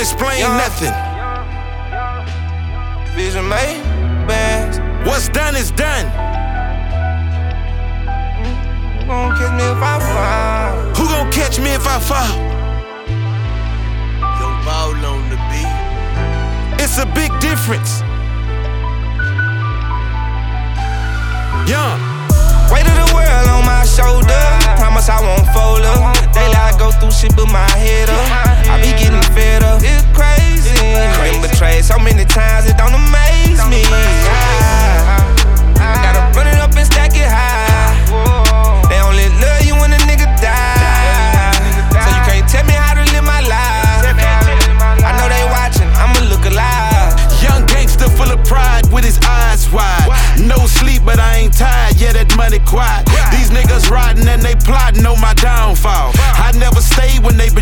explain nothing. Vision made bands. What's done is done. Who gon' catch me if I fall? Who gon' catch me if I fall? Young Ball on the beat. It's a big difference. Young. Weight of the world on my shoulder. Promise I won't fold up. Daily I go through shit, but my